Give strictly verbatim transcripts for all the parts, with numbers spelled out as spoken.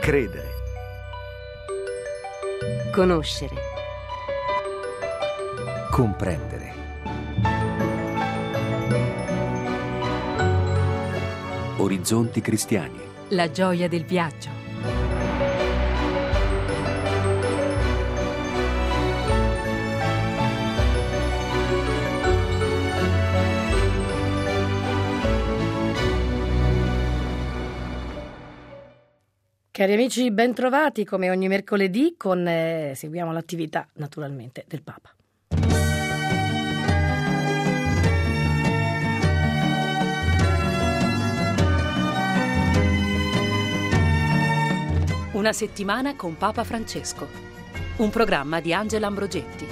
Credere. Conoscere. Comprendere. Orizzonti cristiani. La gioia del viaggio. Cari amici, ben trovati come ogni mercoledì con eh, seguiamo l'attività naturalmente del Papa. Una settimana con Papa Francesco. Un programma di Angela Ambrogetti.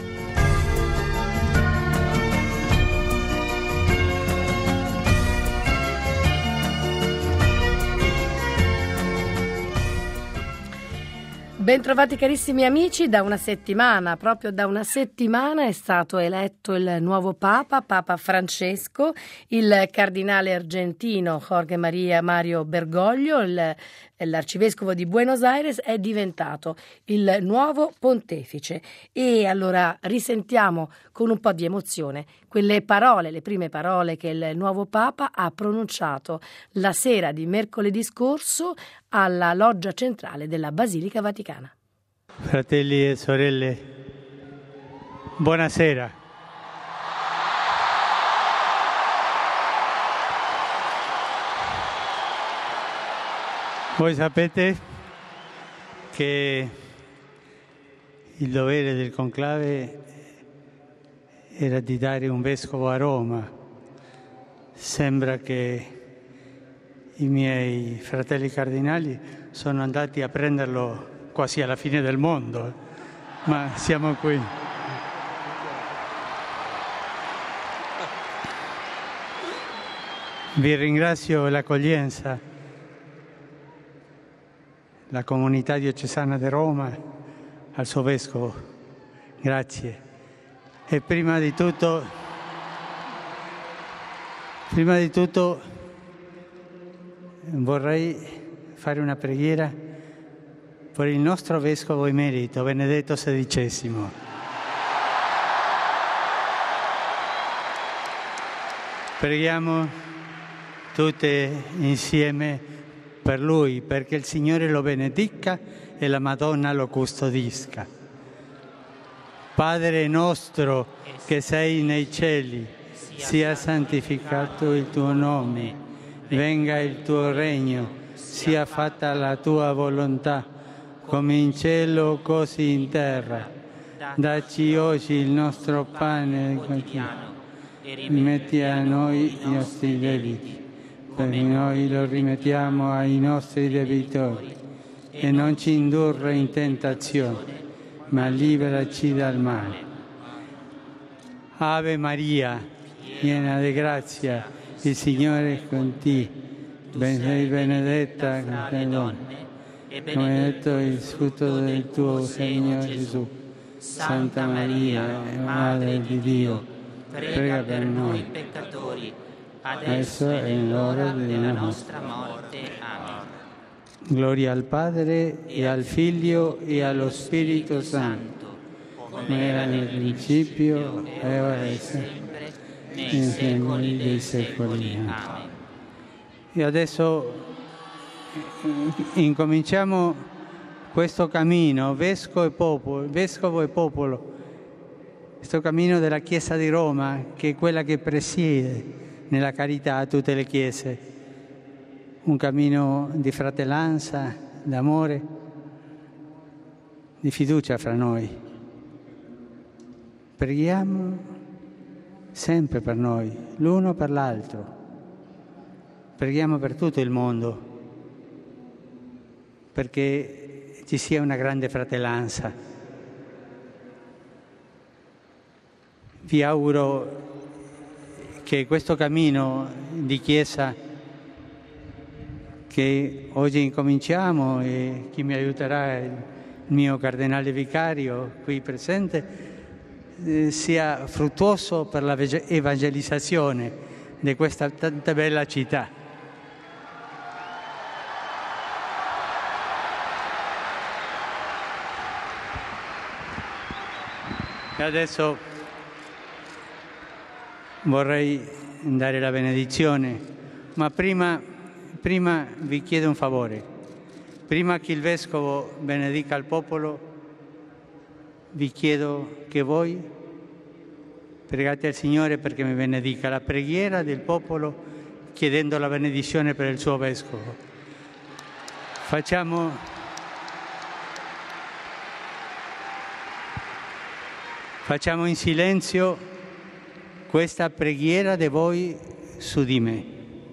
Bentrovati carissimi amici, da una settimana, proprio da una settimana è stato eletto il nuovo Papa, Papa Francesco, il cardinale argentino Jorge Maria Mario Bergoglio, il, l'arcivescovo di Buenos Aires, è diventato il nuovo pontefice. E allora risentiamo con un po' di emozione quelle parole, le prime parole che il nuovo Papa ha pronunciato la sera di mercoledì scorso alla loggia centrale della Basilica Vaticana. Fratelli e sorelle, buonasera. Voi sapete che il dovere del conclave era di dare un vescovo a Roma. Sembra che i miei fratelli cardinali sono andati a prenderlo quasi alla fine del mondo, ma siamo qui. Vi ringrazio per l'accoglienza, la comunità diocesana di Roma, al suo vescovo. Grazie. E prima di tutto, prima di tutto vorrei fare una preghiera per il nostro vescovo emerito, Benedetto sedicesimo. Preghiamo tutte insieme per lui, perché il Signore lo benedica e la Madonna lo custodisca. Padre nostro che sei nei cieli, sia santificato il tuo nome, venga il tuo regno, sia fatta la tua volontà, come in cielo così in terra. Dacci oggi il nostro pane quotidiano, rimetti a noi i nostri debiti, come noi lo rimettiamo ai nostri debitori, e non ci indurre in tentazione, ma liberaci dal male. Ave Maria, piena di grazia, il Signore è con te, ben sei benedetta tra le donne, e benedetto il frutto del tuo seno, Gesù. Santa Maria, Madre di Dio, prega per noi peccatori, adesso è l'ora della nostra morte. Amen. Gloria al Padre, e al Figlio, e allo Spirito Santo, come era nel principio, e ora e sempre, nei secoli dei secoli. Amen. E adesso incominciamo questo cammino, vescovo e popolo, vescovo e popolo, questo cammino della Chiesa di Roma, che è quella che presiede nella carità a tutte le chiese, un cammino di fratellanza, d'amore, di fiducia fra noi. Preghiamo sempre per noi, l'uno per l'altro. Preghiamo per tutto il mondo, perché ci sia una grande fratellanza. Vi auguro che questo cammino di Chiesa che oggi incominciamo, e chi mi aiuterà, il mio cardinale vicario qui presente, eh, sia fruttuoso per la evangelizzazione di questa tanta bella città. E adesso vorrei dare la benedizione, ma prima, prima vi chiedo un favore. Prima che il Vescovo benedica il popolo, vi chiedo che voi pregate al Signore perché mi benedica la preghiera del popolo, chiedendo la benedizione per il suo Vescovo. Facciamo, facciamo in silenzio questa preghiera di voi su di me.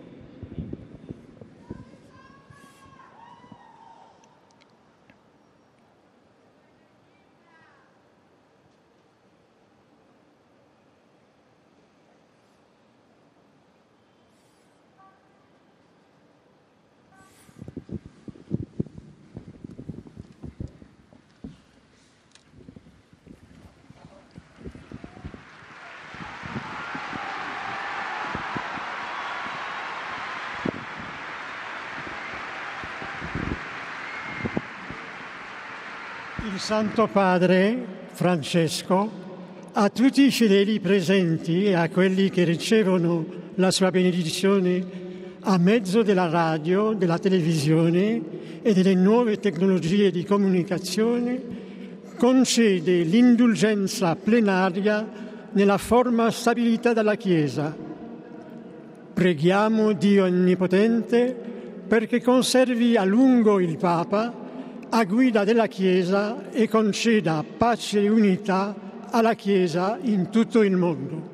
Il Santo Padre Francesco, a tutti i fedeli presenti e a quelli che ricevono la sua benedizione a mezzo della radio, della televisione e delle nuove tecnologie di comunicazione, concede l'indulgenza plenaria nella forma stabilita dalla Chiesa. Preghiamo Dio Onnipotente perché conservi a lungo il Papa a guida della Chiesa e conceda pace e unità alla Chiesa in tutto il mondo.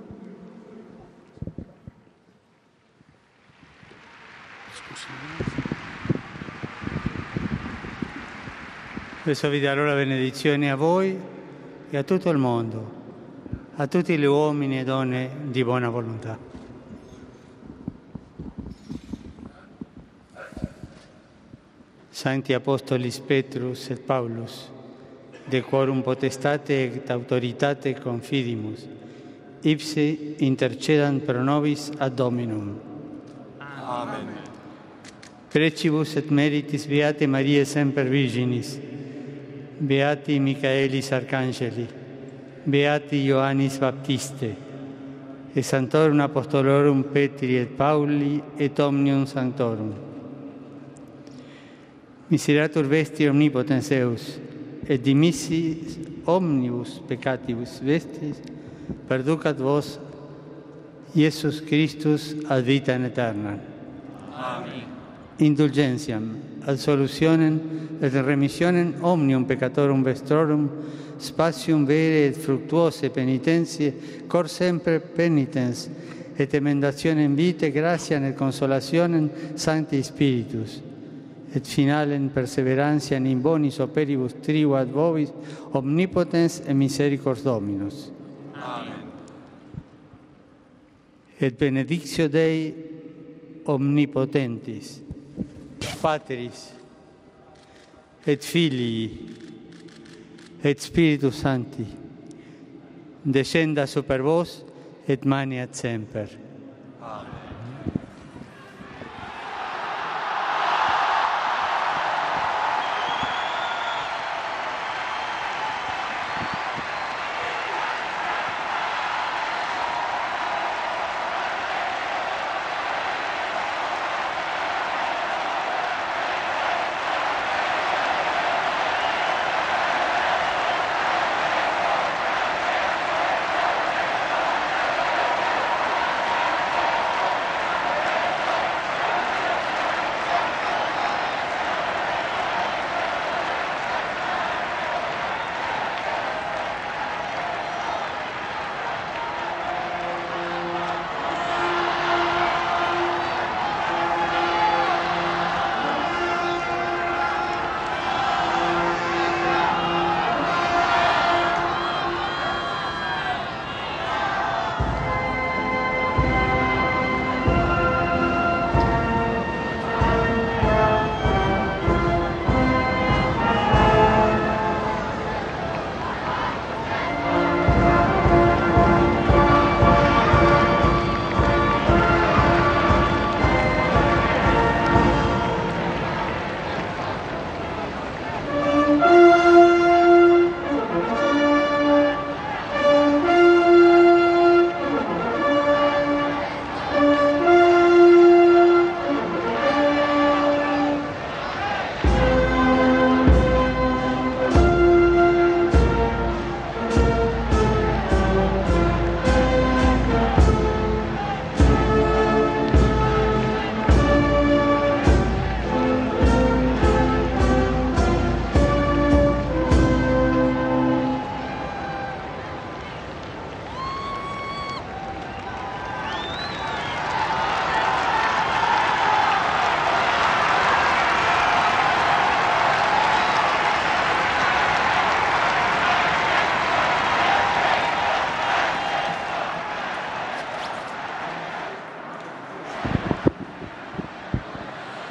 Adesso vi darò la benedizione a voi e a tutto il mondo, a tutti gli uomini e donne di buona volontà. Sancti Apostolis Petrus et Paulus, de quorum potestate et autoritate confidimus, ipse intercedant pro nobis ad Dominum. Amen. Precibus et meritis Beate Mariae Semper Virginis, Beati Michaelis Arcangeli, Beati Ioannis Baptiste, et Sanctorum Apostolorum Petri et Pauli et Omnium Sanctorum. Miseratur vesti omnipotens Deus, et dimissis omnibus peccatibus vestis, perducat vos, Iesus Christus, ad vitam aeternam. Amen. Indulgentiam, absolutionem et remissionem omnium peccatorum vestrorum, spatium vere et fructuose penitentiae, cor sempre penitens, et emendationem vitae, gratiam et consolationem Sancti Spiritus, et finalem perseverantiam in bonis operibus tribuo ad vobis, omnipotens et misericordias Dominus. Amen. Et benedictio Dei omnipotentis, Patris, et Filii, et Spiritus Sancti, descenda super vos et maniat semper. Amen.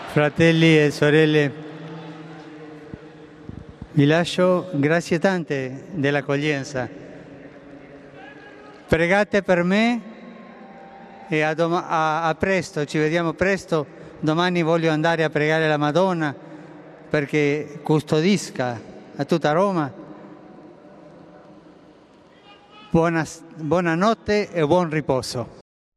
Fratelli e sorelle, vi lascio grazie tante dell'accoglienza. Pregate per me e a, dom- a, a presto, ci vediamo presto. Domani voglio andare a pregare la Madonna perché custodisca a tutta Roma. Buona, buonanotte e buon riposo.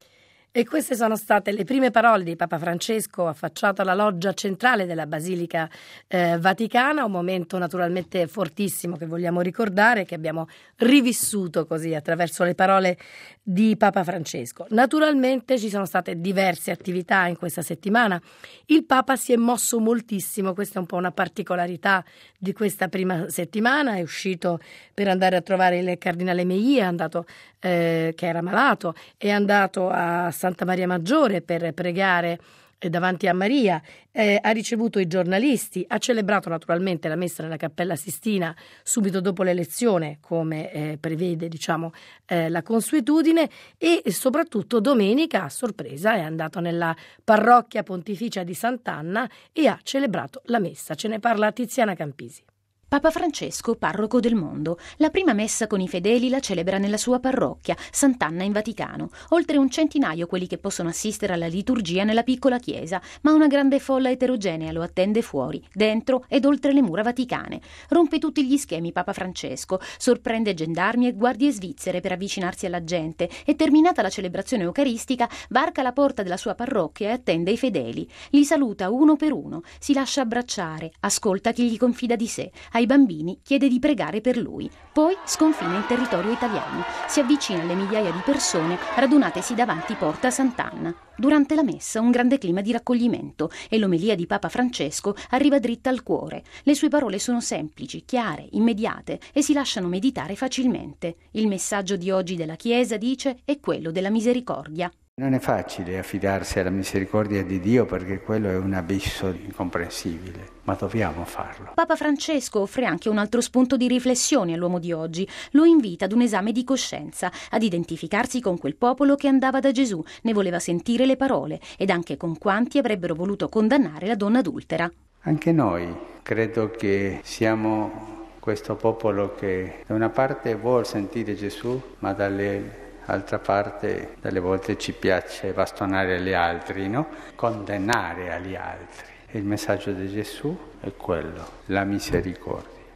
E queste sono state le prime parole di Papa Francesco affacciato alla loggia centrale della Basilica eh, Vaticana, un momento naturalmente fortissimo che vogliamo ricordare, che abbiamo rivissuto così attraverso le parole di Papa Francesco. Naturalmente ci sono state diverse attività in questa settimana. Il Papa si è mosso moltissimo, questa è un po' una particolarità di questa prima settimana, è uscito per andare a trovare il cardinale Meilly, è andato, eh, che era malato, è andato a Santa Maria Maggiore per pregare davanti a Maria, eh, ha ricevuto i giornalisti, ha celebrato naturalmente la messa nella Cappella Sistina subito dopo l'elezione, come eh, prevede diciamo eh, la consuetudine, e soprattutto domenica a sorpresa è andato nella parrocchia pontificia di Sant'Anna e ha celebrato la messa. Ce ne parla Tiziana Campisi. Papa Francesco, parroco del mondo. La prima messa con i fedeli la celebra nella sua parrocchia, Sant'Anna in Vaticano. Oltre un centinaio quelli che possono assistere alla liturgia nella piccola chiesa, ma una grande folla eterogenea lo attende fuori, dentro ed oltre le mura vaticane. Rompe tutti gli schemi Papa Francesco, sorprende gendarmi e guardie svizzere per avvicinarsi alla gente e, terminata la celebrazione eucaristica, varca la porta della sua parrocchia e attende i fedeli. Li saluta uno per uno, si lascia abbracciare, ascolta chi gli confida di sé. Ai bambini chiede di pregare per lui. Poi sconfina in territorio italiano. Si avvicina alle migliaia di persone radunatesi davanti porta Sant'Anna. Durante la messa un grande clima di raccoglimento e l'omelia di Papa Francesco arriva dritta al cuore. Le sue parole sono semplici, chiare, immediate e si lasciano meditare facilmente. Il messaggio di oggi della Chiesa, dice, è quello della misericordia. Non è facile affidarsi alla misericordia di Dio perché quello è un abisso incomprensibile, ma dobbiamo farlo. Papa Francesco offre anche un altro spunto di riflessione all'uomo di oggi. Lo invita ad un esame di coscienza, ad identificarsi con quel popolo che andava da Gesù, ne voleva sentire le parole ed anche con quanti avrebbero voluto condannare la donna adultera. Anche noi credo che siamo questo popolo che da una parte vuol sentire Gesù, ma dalle D'altra parte, delle volte ci piace bastonare gli altri, no? Condannare agli altri. E il messaggio di Gesù è quello, la misericordia.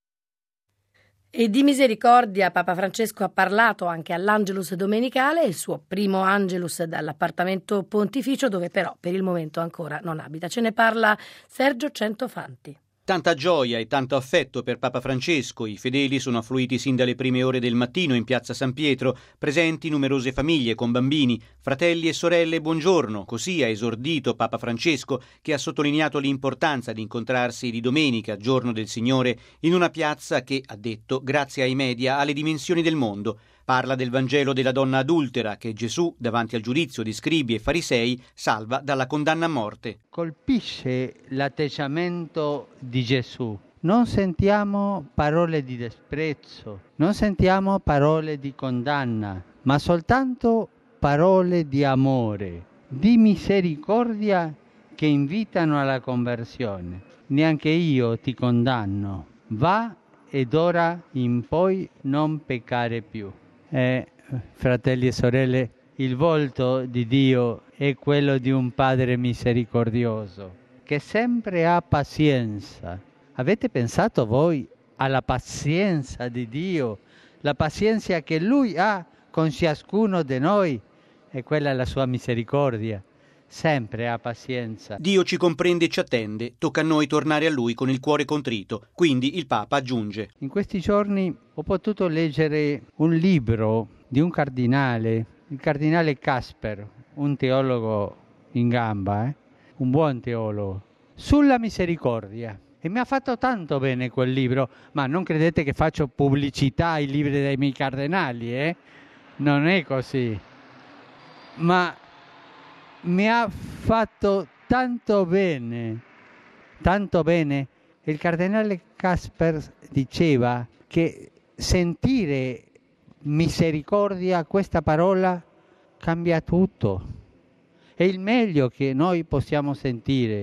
E di misericordia Papa Francesco ha parlato anche all'Angelus domenicale, il suo primo Angelus dall'appartamento pontificio, dove però per il momento ancora non abita. Ce ne parla Sergio Centofanti. Tanta gioia e tanto affetto per Papa Francesco. I fedeli sono affluiti sin dalle prime ore del mattino in piazza San Pietro, presenti numerose famiglie con bambini, fratelli e sorelle, buongiorno. Così ha esordito Papa Francesco, che ha sottolineato l'importanza di incontrarsi di domenica, giorno del Signore, in una piazza che, ha detto, grazie ai media, ha le dimensioni del mondo. Parla del Vangelo della donna adultera che Gesù, davanti al giudizio di scribi e farisei, salva dalla condanna a morte. Colpisce l'atteggiamento di Gesù. Non sentiamo parole di disprezzo, non sentiamo parole di condanna, ma soltanto parole di amore, di misericordia che invitano alla conversione. Neanche io ti condanno. Va ed ora in poi non peccare più. Eh, fratelli e sorelle, il volto di Dio è quello di un Padre misericordioso, che sempre ha pazienza. Avete pensato voi alla pazienza di Dio? La pazienza che Lui ha con ciascuno di noi, e quella è la sua misericordia. Sempre ha pazienza. Dio ci comprende e ci attende, tocca a noi tornare a Lui con il cuore contrito. Quindi il Papa aggiunge: in questi giorni ho potuto leggere un libro di un cardinale, il cardinale Casper, un teologo in gamba, eh? un buon teologo, sulla misericordia. E mi ha fatto tanto bene quel libro, ma non credete che faccio pubblicità ai libri dei miei cardinali, eh? Non è così. Ma mi ha fatto tanto bene, tanto bene. Il cardinale Casper diceva che sentire misericordia, questa parola, cambia tutto. È il meglio che noi possiamo sentire.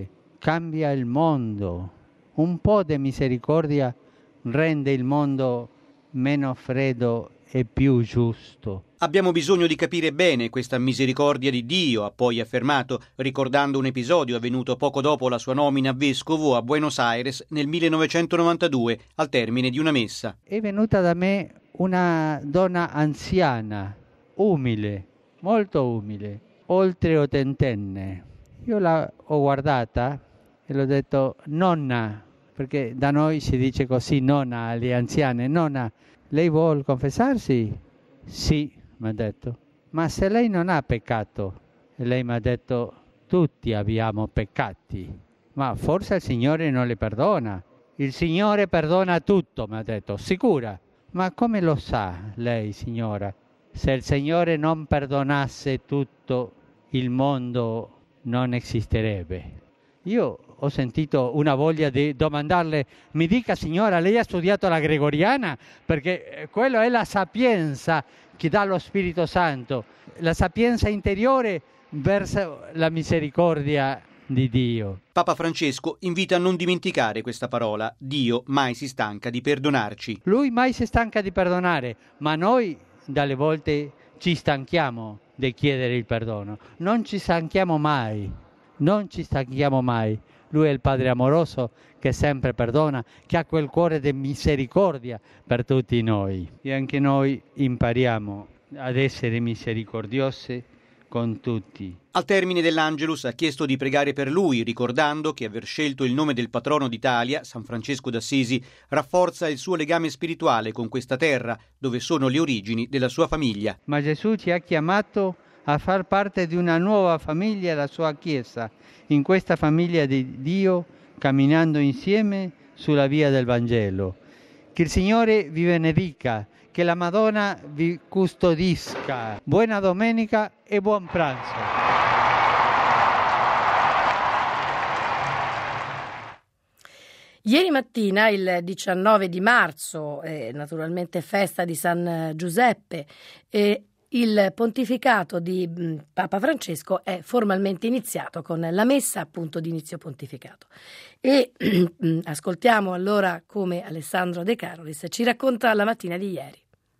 cambia il mondo. Un po' di misericordia rende il mondo meno freddo e più giusto. Abbiamo bisogno di capire bene questa misericordia di Dio, ha poi affermato, ricordando un episodio avvenuto poco dopo la sua nomina a vescovo a Buenos Aires nel millenovecentonovantadue, al termine di una messa. È venuta da me una donna anziana, umile, molto umile, oltre ottantenne. Io l'ho guardata e l'ho detto nonna, perché da noi si dice così, nonna alle anziane, nonna, lei vuole confessarsi? Sì, mi ha detto, ma se lei non ha peccato, e lei mi ha detto, tutti abbiamo peccati, ma forse il Signore non le perdona. Il Signore perdona tutto, mi ha detto, sicura? Ma come lo sa lei, signora? Se il Signore non perdonasse tutto, il mondo non esisterebbe. Io ho sentito una voglia di domandarle, mi dica signora, lei ha studiato la gregoriana? Perché quello è la sapienza che dà lo Spirito Santo, la sapienza interiore verso la misericordia di Dio. Papa Francesco invita a non dimenticare questa parola, Dio mai si stanca di perdonarci. Lui mai si stanca di perdonare, ma noi dalle volte ci stanchiamo di chiedere il perdono, non ci stanchiamo mai. Non ci stanchiamo mai. Lui è il Padre amoroso che sempre perdona, che ha quel cuore di misericordia per tutti noi. E anche noi impariamo ad essere misericordiosi con tutti. Al termine dell'Angelus ha chiesto di pregare per lui, ricordando che aver scelto il nome del patrono d'Italia, San Francesco d'Assisi, rafforza il suo legame spirituale con questa terra, dove sono le origini della sua famiglia. Ma Gesù ci ha chiamato a far parte di una nuova famiglia, la sua Chiesa, in questa famiglia di Dio, camminando insieme sulla via del Vangelo. Che il Signore vi benedica, che la Madonna vi custodisca. Buona domenica e buon pranzo. Ieri mattina, il diciannove di marzo, eh, naturalmente festa di San Giuseppe, eh, il pontificato di Papa Francesco è formalmente iniziato con la messa appunto di inizio pontificato. E ascoltiamo allora come Alessandro De Carolis ci racconta la mattina di ieri.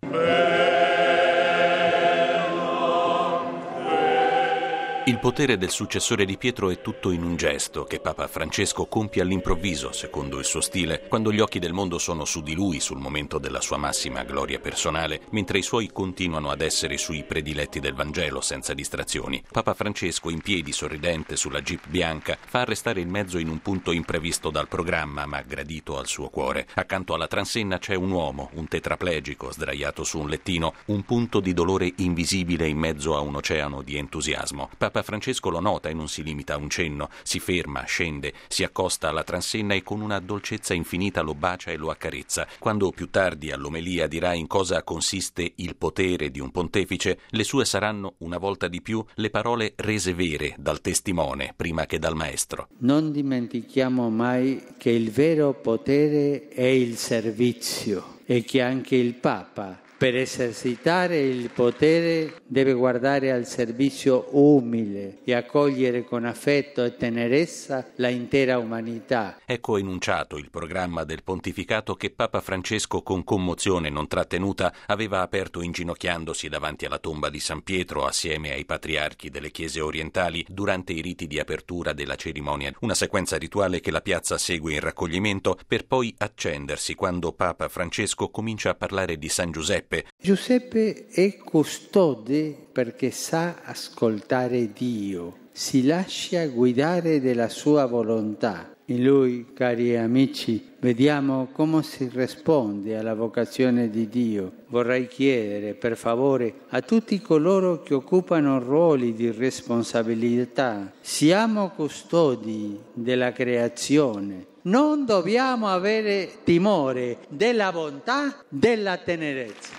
Il potere del successore di Pietro è tutto in un gesto che Papa Francesco compie all'improvviso, secondo il suo stile, quando gli occhi del mondo sono su di lui sul momento della sua massima gloria personale, mentre i suoi continuano ad essere sui prediletti del Vangelo senza distrazioni. Papa Francesco, in piedi, sorridente, sulla jeep bianca, fa arrestare il mezzo in un punto imprevisto dal programma, ma gradito al suo cuore. Accanto alla transenna c'è un uomo, un tetraplegico, sdraiato su un lettino, un punto di dolore invisibile in mezzo a un oceano di entusiasmo. Papa Francesco lo nota e non si limita a un cenno, si ferma, scende, si accosta alla transenna e con una dolcezza infinita lo bacia e lo accarezza. Quando più tardi all'omelia dirà in cosa consiste il potere di un pontefice, le sue saranno una volta di più le parole rese vere dal testimone prima che dal maestro. Non dimentichiamo mai che il vero potere è il servizio e che anche il Papa, per esercitare il potere, deve guardare al servizio umile e accogliere con affetto e tenerezza la intera umanità. Ecco enunciato il programma del pontificato che Papa Francesco, con commozione non trattenuta, aveva aperto inginocchiandosi davanti alla tomba di San Pietro assieme ai patriarchi delle chiese orientali durante i riti di apertura della cerimonia. Una sequenza rituale che la piazza segue in raccoglimento per poi accendersi quando Papa Francesco comincia a parlare di San Giuseppe. Giuseppe è custode perché sa ascoltare Dio, si lascia guidare dalla sua volontà. In lui, cari amici, vediamo come si risponde alla vocazione di Dio. Vorrei chiedere, per favore, a tutti coloro che occupano ruoli di responsabilità, siamo custodi della creazione. Non dobbiamo avere timore della bontà, della tenerezza.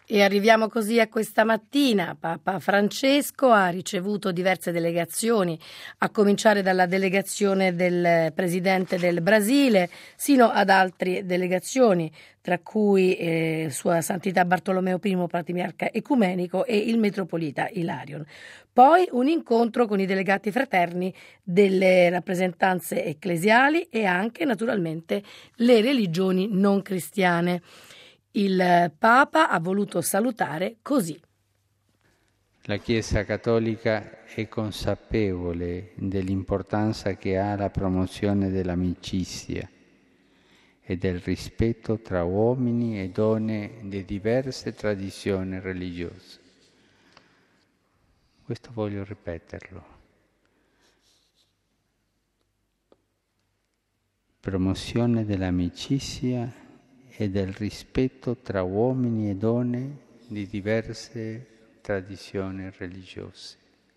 E arriviamo così a questa mattina. Papa Francesco ha ricevuto diverse delegazioni, a cominciare dalla delegazione del Presidente del Brasile, sino ad altre delegazioni, tra cui eh, Sua Santità Bartolomeo I, Patriarca Ecumenico, e il Metropolita Ilarion. Poi un incontro con i delegati fraterni delle rappresentanze ecclesiali e anche, naturalmente, le religioni non cristiane. Il Papa ha voluto salutare così. La Chiesa Cattolica è consapevole dell'importanza che ha la promozione dell'amicizia e del rispetto tra uomini e donne di diverse tradizioni religiose. Questo voglio ripeterlo. Promozione dell'amicizia e del rispetto tra uomini e donne di diverse tradizioni religiose.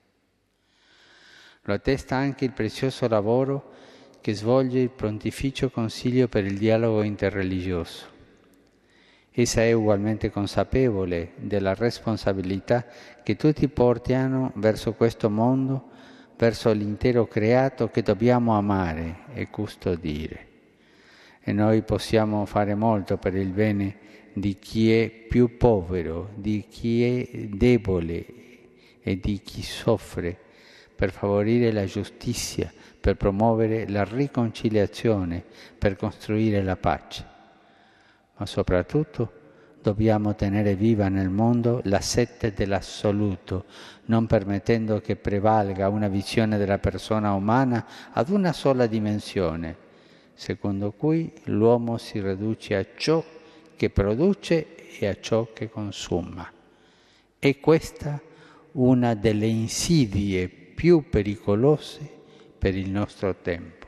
Lo attesta anche il prezioso lavoro che svolge il Pontificio Consiglio per il Dialogo Interreligioso. Essa è ugualmente consapevole della responsabilità che tutti portiamo verso questo mondo, verso l'intero creato che dobbiamo amare e custodire. E noi possiamo fare molto per il bene di chi è più povero, di chi è debole e di chi soffre, per favorire la giustizia, per promuovere la riconciliazione, per costruire la pace. Ma soprattutto dobbiamo tenere viva nel mondo la sete dell'assoluto, non permettendo che prevalga una visione della persona umana ad una sola dimensione, secondo cui l'uomo si riduce a ciò che produce e a ciò che consuma. È questa una delle insidie più pericolose per il nostro tempo.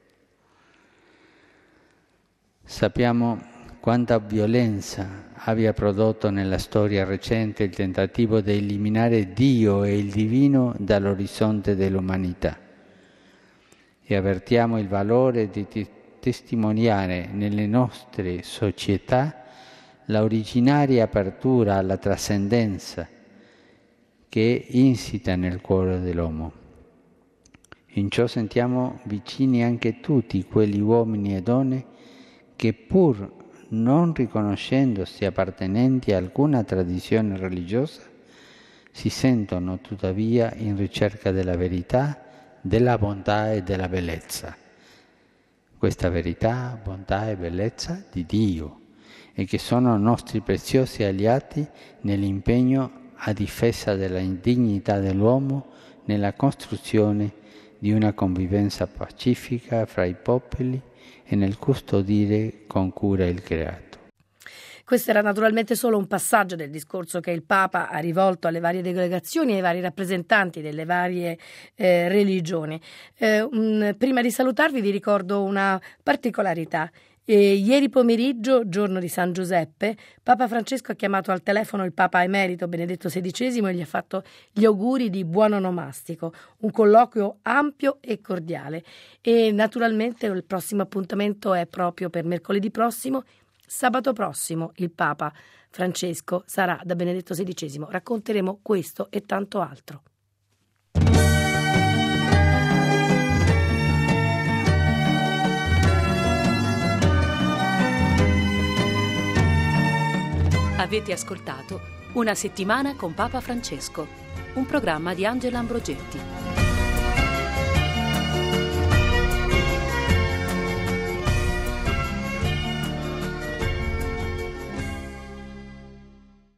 Sappiamo quanta violenza abbia prodotto nella storia recente il tentativo di eliminare Dio e il divino dall'orizzonte dell'umanità. E avvertiamo il valore di testimoniare nelle nostre società la originaria apertura alla trascendenza che è insita nel cuore dell'uomo. In ciò sentiamo vicini anche tutti quegli uomini e donne che, pur non riconoscendosi appartenenti a alcuna tradizione religiosa, si sentono tuttavia in ricerca della verità, della bontà e della bellezza. Questa verità, bontà e bellezza di Dio, e che sono nostri preziosi alleati nell'impegno a difesa della dignità dell'uomo, nella costruzione di una convivenza pacifica fra i popoli e nel custodire con cura il creato. Questo era naturalmente solo un passaggio del discorso che il Papa ha rivolto alle varie delegazioni e ai vari rappresentanti delle varie eh, religioni. Eh, un, prima di salutarvi vi ricordo una particolarità. E ieri pomeriggio, giorno di San Giuseppe, Papa Francesco ha chiamato al telefono il Papa Emerito Benedetto sedicesimo e gli ha fatto gli auguri di buon onomastico, un colloquio ampio e cordiale. E naturalmente il prossimo appuntamento è proprio per mercoledì prossimo. Sabato prossimo il Papa Francesco sarà da Benedetto sedicesimo. Racconteremo questo e tanto altro. Avete ascoltato Una settimana con Papa Francesco, un programma di Angela Ambrogetti.